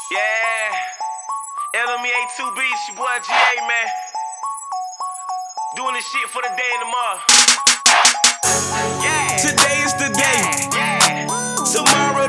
Yeah, LME-A2B, it's your boy GA, man. Doing this shit for the day and tomorrow. Yeah. Today is the day. Yeah. Tomorrow.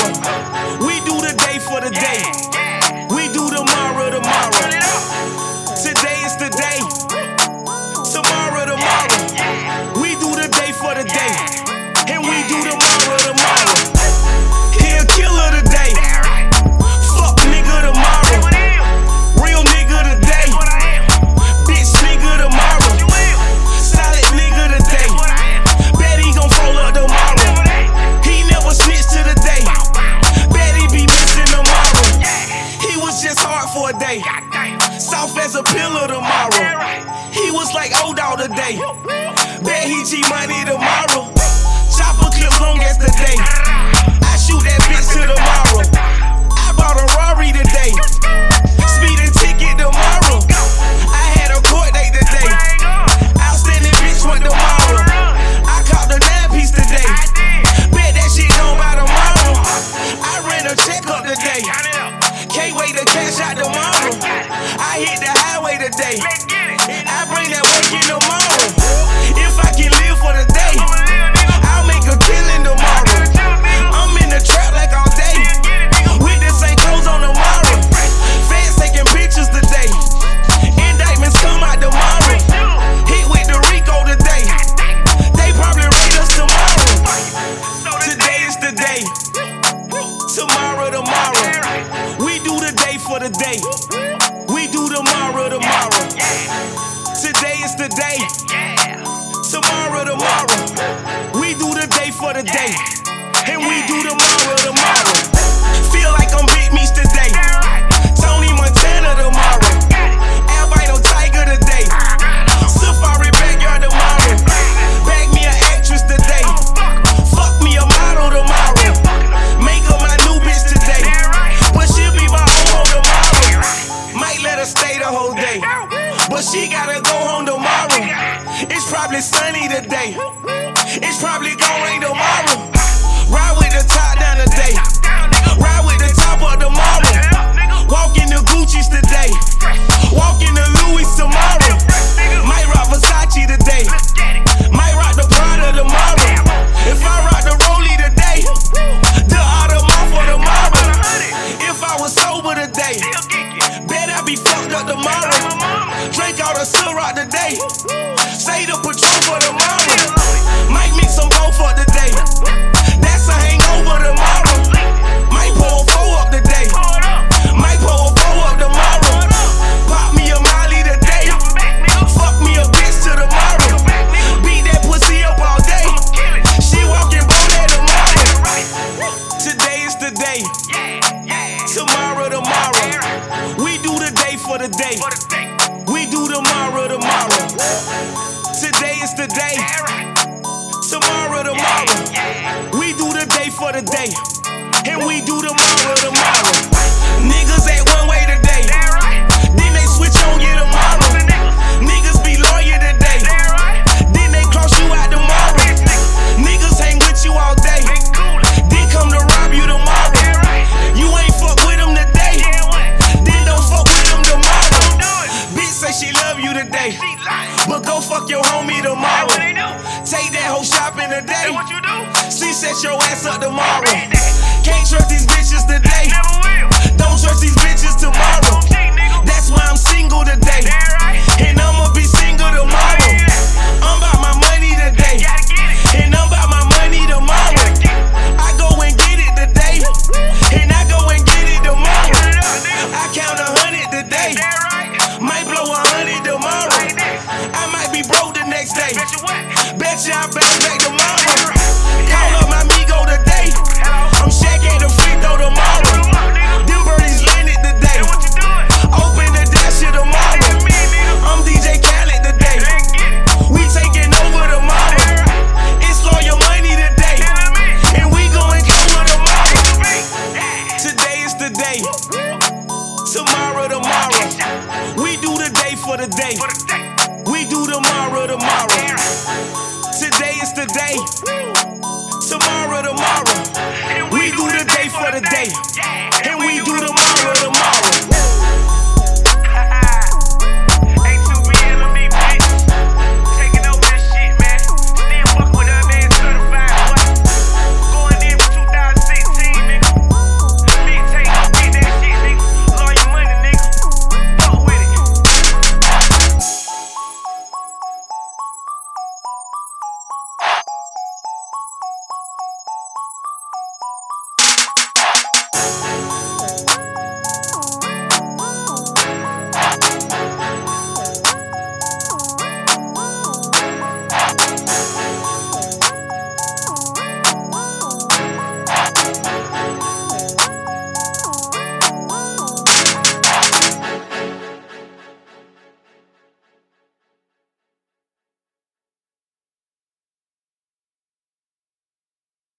We do the day for the day. We do tomorrow. Turn it up. Today is the day. Tomorrow. We do the day for the day. And we do tomorrow. He a killer today. Fuck nigga tomorrow. Real nigga today. Bitch nigga tomorrow. Solid nigga today. Bet he gon' fold up tomorrow. He never snitched to the day. Bet he be missing tomorrow. He was just hard for a day. Soft as a pillar tomorrow. He was like O-Dog today. Bet he G-Money tomorrow. Chopper clip long as the day. I shoot that bitch to tomorrow. I bought a Rari today. Speeding ticket tomorrow. I had a court date today. Outstanding bitch went tomorrow. I caught the 9-piece today. Bet that shit gone by tomorrow. I ran a check up today. Can't wait to cash out tomorrow. I hit the highway today. I bring that work in tomorrow. If I can live for the day, I'll make a killing tomorrow. I'm in the trap like all day. With the same clothes on tomorrow. Fans taking pictures today. Indictments come out tomorrow. Hit with the Rico today. They probably raid us tomorrow. Today is the day. Tomorrow. We do the day for the day. We do tomorrow. Today is the day. Tomorrow. We do the day for the day. And we do tomorrow. Feel like I'm Big Meech today. Tony Montana tomorrow. Albino Tiger today. Safari backyard tomorrow. Bag me an actress today. Fuck me a model tomorrow. Make her my new bitch today. But she'll be my own tomorrow. Might let her stay the whole day. But she gotta go home tomorrow. It's probably sunny today. It's probably gon' rain tomorrow. Ride with the top down today. Ride with the top up tomorrow. Walk in the Gucci's today. Walk in the Louis tomorrow. Might rock Versace today. Might rock the Prada tomorrow. If I rock the Rollie today, the Audemars for tomorrow. If I was sober today, bet I be fucked up tomorrow. Drink all the Ciroc today. Say the Patron for tomorrow. Might mix some both up today. That's a hangover tomorrow. Might pour a 4 up today. Might pour a 4 up tomorrow. Pop me a Molly today. Fuck me a bitch till tomorrow. Beat that pussy up all day. She walking bold tomorrow. Today is the day. Tomorrow. We do the day for the day. We do tomorrow. Today is the day. Tomorrow. We do the day for the day. And we do tomorrow. Niggas act one way today. Then they switch on you tomorrow. Niggas be loyal today. Then they cross you out tomorrow. Niggas hang with you all day. Then come to rob you tomorrow. You ain't fuck with them today. Then don't fuck with them tomorrow. Bitch say she love you today. But go fuck your homie tomorrow. Take that hoe shopping today. She set your ass up tomorrow. Can't trust these bitches today. Don't trust these bitches tomorrow. That's why I'm single today. And I'ma be single tomorrow. I'm about my money today. And I'm about my money tomorrow. I go and get it today. And I go and get it tomorrow. I count 100 today. Might blow 100 tomorrow. I might be broke the next day. Bet you I bounce back tomorrow. Call up my Migo today. I'm Shaq at the free throw tomorrow. Them birdies landed today. Open the dash tomorrow. I'm DJ Khaled today. We taking over tomorrow. It's Lawyer Money today. And we going over tomorrow. Today is the day. Tomorrow. We do the day for the day. We do tomorrow. Today is the day. Tomorrow. We do the day for the day.